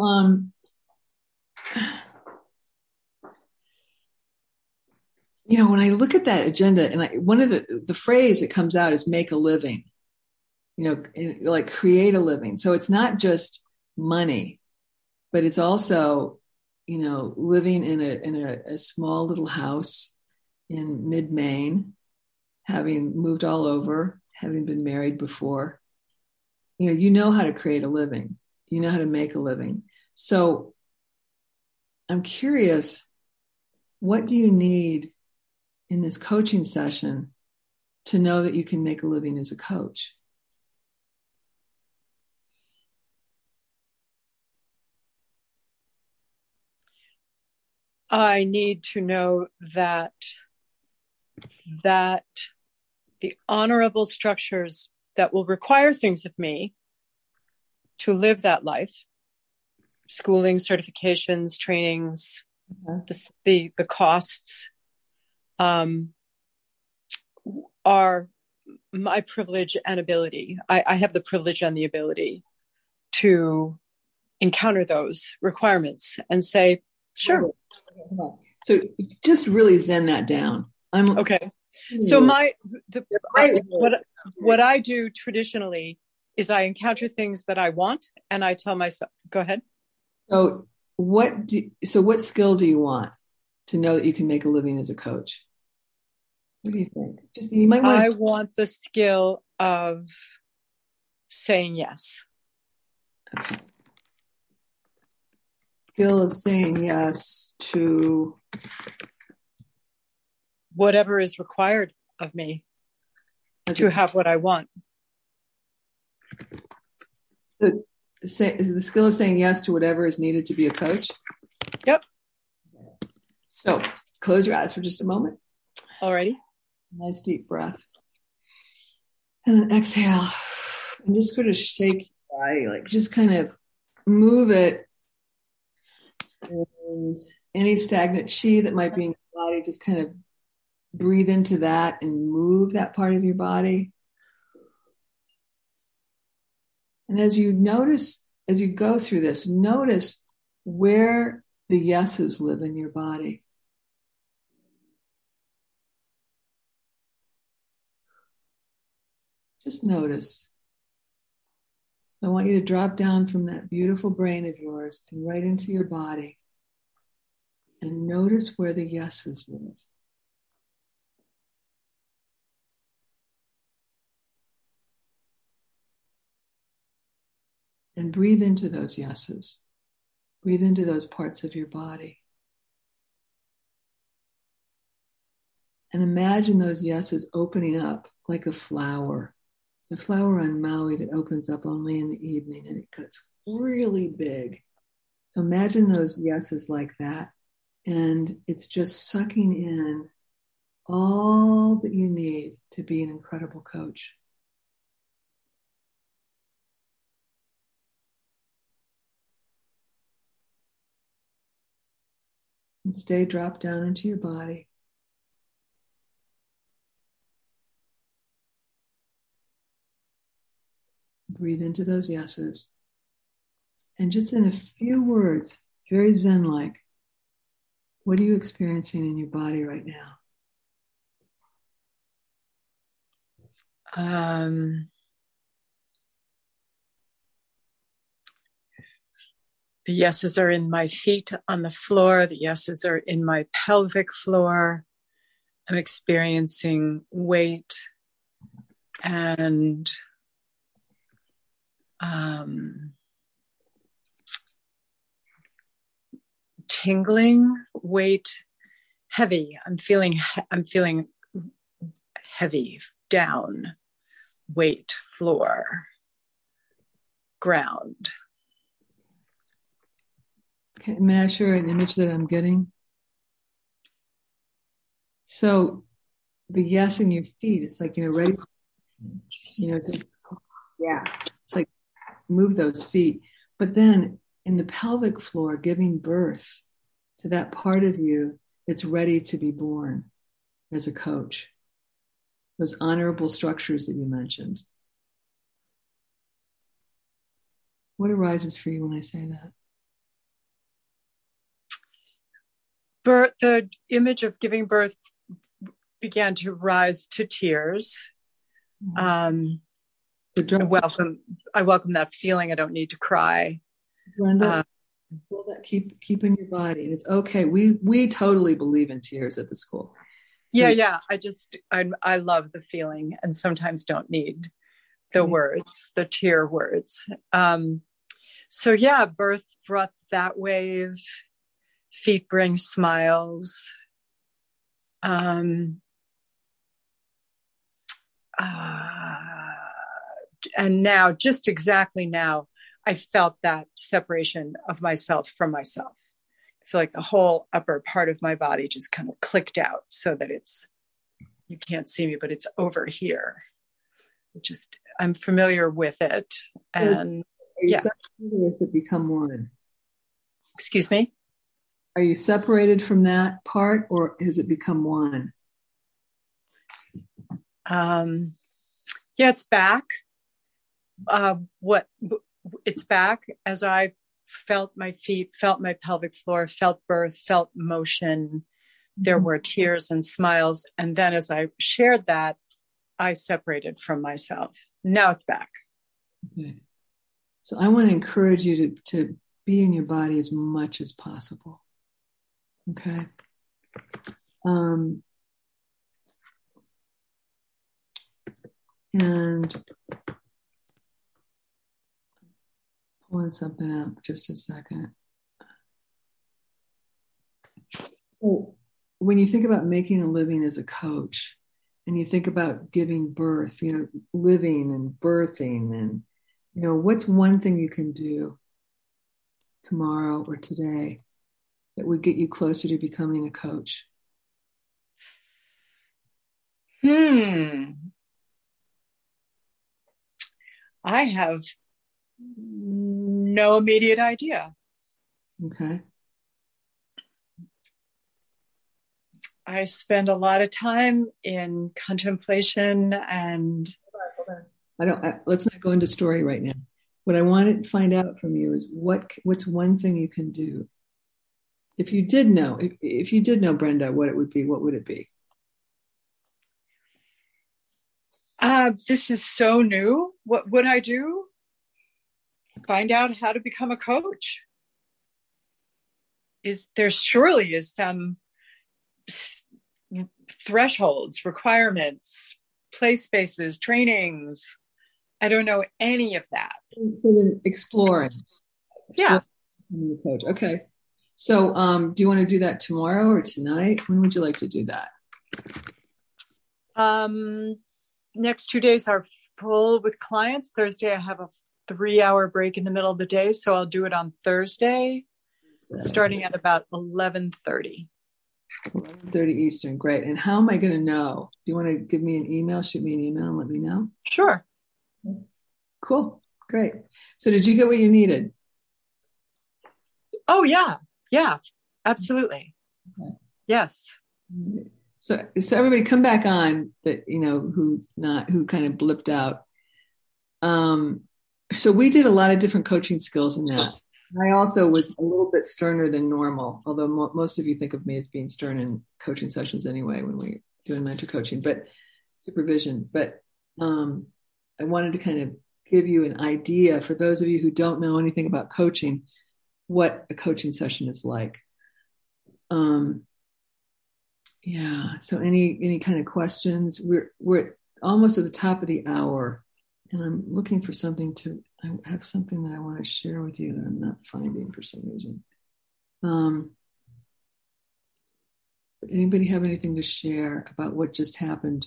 when I look at that agenda, and one of the phrase that comes out is "make a living." Like create a living. So it's not just money, but it's also, living in a small little house in mid-Maine, having moved all over, having been married before. You know how to create a living. You know how to make a living. So I'm curious, what do you need in this coaching session to know that you can make a living as a coach? I need to know that the honorable structures that will require things of me to live that life, schooling, certifications, trainings, the costs, are my privilege and ability. I have the privilege and the ability to encounter those requirements and say, sure. So just really zen that down. Okay. So what I do traditionally is I encounter things that I want and I tell myself, go ahead. So what skill do you want to know that you can make a living as a coach? What do you think? I want the skill of saying yes. Okay. Skill of saying yes to whatever is required of me to have what I want. So is the skill of saying yes to whatever is needed to be a coach? Yep. So close your eyes for just a moment. Alrighty. Nice deep breath. And then exhale. And just sort of shake your body, like just kind of move it. And any stagnant chi that might be in your body, just kind of breathe into that and move that part of your body. And as you go through this, notice where the yeses live in your body. Just notice. I want you to drop down from that beautiful brain of yours and right into your body and notice where the yeses live. And breathe into those yeses. Breathe into those parts of your body. And imagine those yeses opening up like a flower. It's a flower on Maui that opens up only in the evening and it gets really big. So imagine those yeses like that. And it's just sucking in all that you need to be an incredible coach. And stay dropped down into your body. Breathe into those yeses. And just in a few words, very Zen-like, what are you experiencing in your body right now? The yeses are in my feet on the floor. The yeses are in my pelvic floor. I'm experiencing weight and tingling, weight, heavy. I'm feeling heavy, down, weight, floor, ground. Okay, may I share an image that I'm getting? So the yes in your feet, it's like, ready, it's like move those feet. But then in the pelvic floor, giving birth to that part of you that's ready to be born as a coach. Those honorable structures that you mentioned. What arises for you when I say that? The image of giving birth began to rise to tears. I welcome that feeling. I don't need to cry. Brenda, keep in your body. And it's okay. We totally believe in tears at the school. So, yeah. I love the feeling and sometimes don't need the words, the tear words. Birth brought that wave. Feet bring smiles. And now, just exactly now, I felt that separation of myself from myself. I feel like the whole upper part of my body just kind of clicked out so that you can't see me, but it's over here. I'm familiar with it. And are you separated or has it become one? Excuse me? Are you separated from that part or has it become one? It's back. It's back as I felt my feet, felt my pelvic floor, felt birth, felt motion. There were tears and smiles. And then as I shared that, I separated from myself. Now it's back. Okay. So I want to encourage you to be in your body as much as possible. Okay. And pulling something up just a second. So when you think about making a living as a coach and you think about giving birth, living and birthing and, what's one thing you can do tomorrow or today that would get you closer to becoming a coach? I have no immediate idea. Okay. I spend a lot of time in contemplation and... Let's not go into story right now. What I want to find out from you is what's one thing you can do. If you did know, Brenda, what it would be, what would it be? This is so new. What would I do? Find out how to become a coach. There surely is some thresholds, requirements, play spaces, trainings. I don't know any of that. So then exploring. Yeah. The coach. Okay. So do you want to do that tomorrow or tonight? When would you like to do that? Next 2 days are full with clients. Thursday, I have a 3-hour break in the middle of the day. So I'll do it on Thursday, starting at about 11:30. 11:30 Eastern. Great. And how am I going to know? Do you want to give me an email? Shoot me an email and let me know. Sure. Cool. Great. So did you get what you needed? Oh, yeah. Yeah, absolutely. Okay. Yes. So everybody come back on that, who kind of blipped out. So we did a lot of different coaching skills in that. I also was a little bit sterner than normal, although most of you think of me as being stern in coaching sessions anyway, when we're doing mentor coaching, but supervision. But I wanted to kind of give you an idea for those of you who don't know anything about coaching, what a coaching session is like. Yeah. So any kind of questions? We're almost at the top of the hour, and I'm looking for I have something that I want to share with you that I'm not finding for some reason. Anybody have anything to share about what just happened?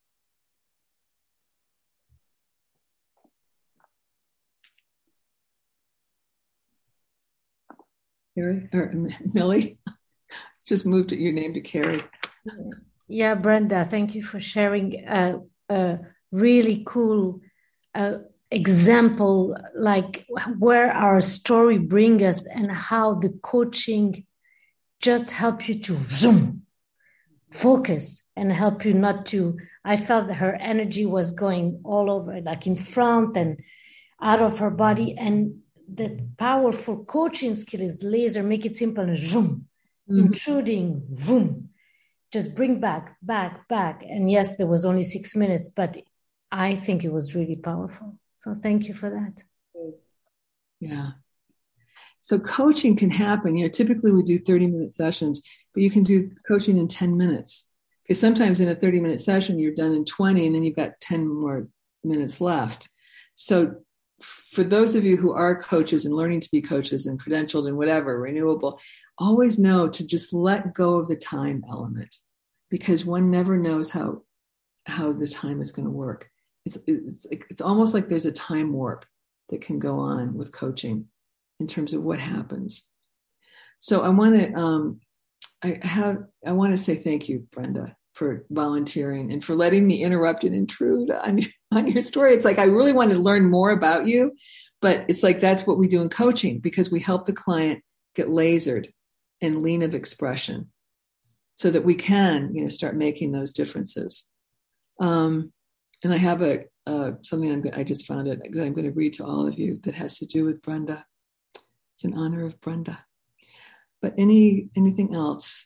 Carrie or Millie? Just moved your name to Carrie. Yeah, Brenda, thank you for sharing a really cool example, like where our story brings us and how the coaching just help you to zoom, focus, and help you not to. I felt that her energy was going all over, like in front and out of her body. And the powerful coaching skill is laser, make it simple, and zoom, intruding, zoom. Just bring back. And yes, there was only 6 minutes, but I think it was really powerful. So thank you for that. Yeah. So coaching can happen. Typically we do 30-minute sessions, but you can do coaching in 10 minutes. Because sometimes in a 30-minute session, you're done in 20 and then you've got 10 more minutes left. So for those of you who are coaches and learning to be coaches and credentialed and whatever, renewable, always know to just let go of the time element, because one never knows how the time is going to work. It's almost like there's a time warp that can go on with coaching in terms of what happens. So I want to say thank you, Brenda, for volunteering and for letting me interrupt and intrude on your story. It's like I really want to learn more about you, but it's like that's what we do in coaching, because we help the client get lasered and lean of expression so that we can, start making those differences. And I have something I just found it that I'm going to read to all of you that has to do with Brenda. It's in honor of Brenda. But anything else?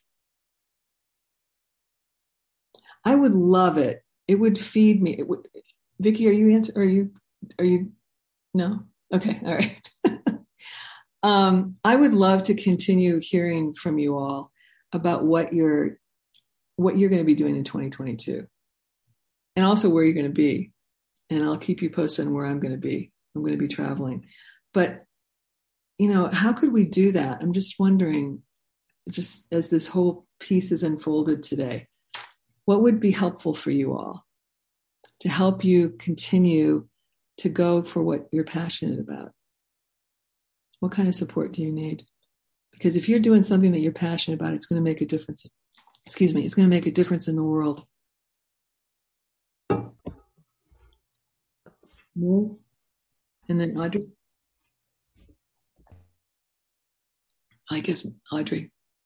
I would love it. It would feed me. It would. Vicki, are you answer? Are you? No. Okay. All right. I would love to continue hearing from you all about what you're going to be doing in 2022, and also where you're going to be. And I'll keep you posted on where I'm going to be. I'm going to be traveling, but how could we do that? I'm just wondering, just as this whole piece is unfolded today, what would be helpful for you all to help you continue to go for what you're passionate about? What kind of support do you need? Because if you're doing something that you're passionate about, it's going to make a difference. It's going to make a difference in the world. No? And then Audrey? I guess Audrey.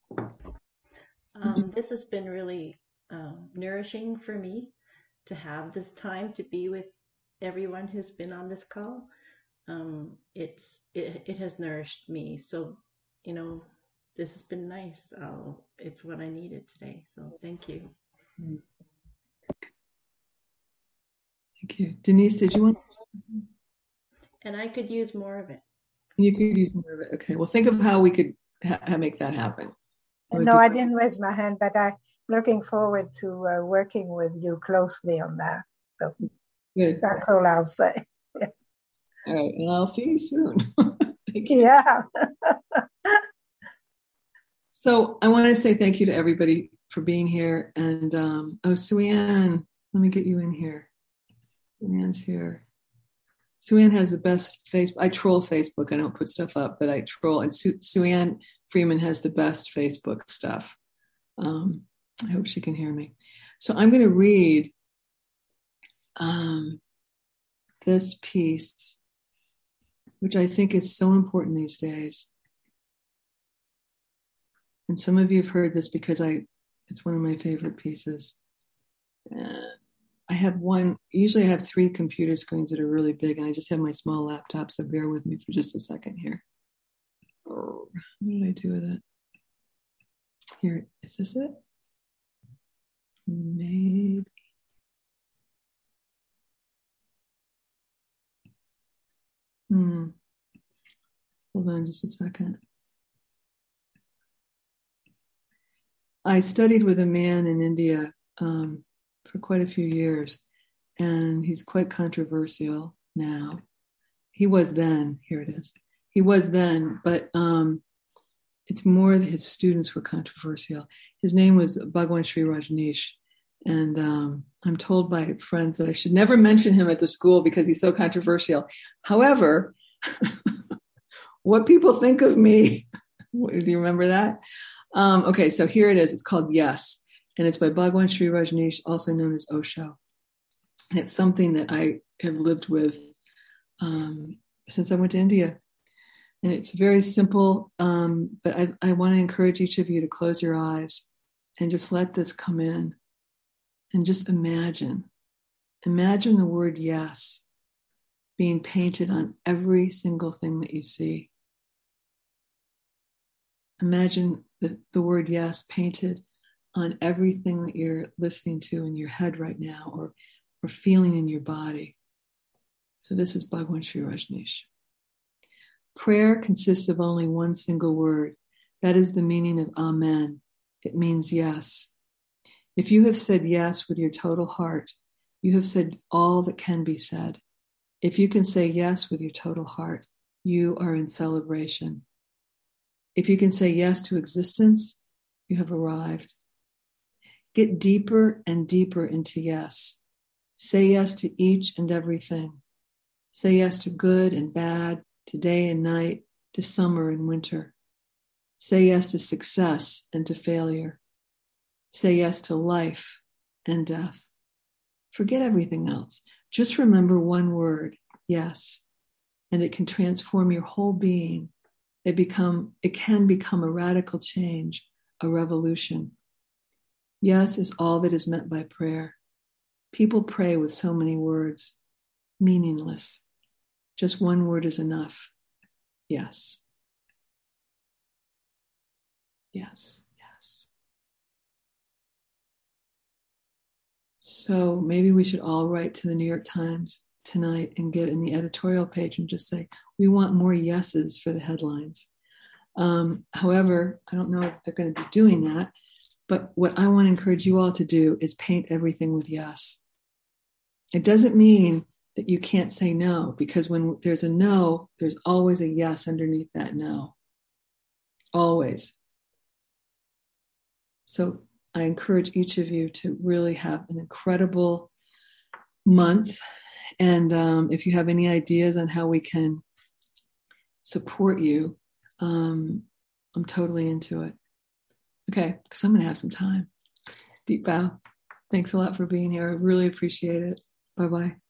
This has been really nourishing for me to have this time to be with everyone who's been on this call. It has nourished me. So, this has been nice. It's what I needed today. So thank you. Thank you. Denise, did you want? And I could use more of it. You could use more of it. Okay. Well, think of how we could make that happen. No, I didn't raise my hand, but I'm looking forward to working with you closely on that. So good. That's all I'll say. All right. And I'll see you soon. Yeah. So I want to say thank you to everybody for being here. And, Sue-Ann, let me get you in here. Sue-Ann's here. Sue-Ann has the best Facebook. I troll Facebook. I don't put stuff up, but I troll. And Sue-Ann Freeman has the best Facebook stuff. I hope she can hear me. So I'm going to read this piece, which I think is so important these days. And some of you have heard this because it's one of my favorite pieces. I have usually I have 3 computer screens that are really big, and I just have my small laptop, so bear with me for just a second here. Oh, what did I do with it? Here, is this it? Maybe. Hold on just a second. I studied with a man in India for quite a few years, and he's quite controversial now. He was then. Here it is. He was then, but it's more that his students were controversial. His name was Bhagwan Sri Rajneesh, and I'm told by friends that I should never mention him at the school because he's so controversial. However, what people think of me, do you remember that? Okay, so here it is. It's called Yes, and it's by Bhagwan Sri Rajneesh, also known as Osho. And it's something that I have lived with since I went to India. And it's very simple, but I want to encourage each of you to close your eyes and just let this come in. And just imagine the word yes being painted on every single thing that you see. Imagine the word yes painted on everything that you're listening to in your head right now or feeling in your body. So this is Bhagwan Sri Rajneesh. Prayer consists of only one single word. That is the meaning of Amen. It means yes. If you have said yes with your total heart, you have said all that can be said. If you can say yes with your total heart, you are in celebration. If you can say yes to existence, you have arrived. Get deeper and deeper into yes. Say yes to each and everything. Say yes to good and bad, to day and night, to summer and winter. Say yes to success and to failure. Say yes to life and death. Forget everything else. Just remember one word, yes, and it can transform your whole being. It can become a radical change, a revolution. Yes is all that is meant by prayer. People pray with so many words, meaningless. Just one word is enough. Yes. Yes, yes. So maybe we should all write to the New York Times tonight and get in the editorial page and just say, we want more yeses for the headlines. However, I don't know if they're going to be doing that, but what I want to encourage you all to do is paint everything with yes. It doesn't mean that you can't say no, because when there's a no, there's always a yes underneath that no. Always. So I encourage each of you to really have an incredible month. And if you have any ideas on how we can support you, I'm totally into it. Okay, because I'm going to have some time. Deep bow. Thanks a lot for being here. I really appreciate it. Bye-bye.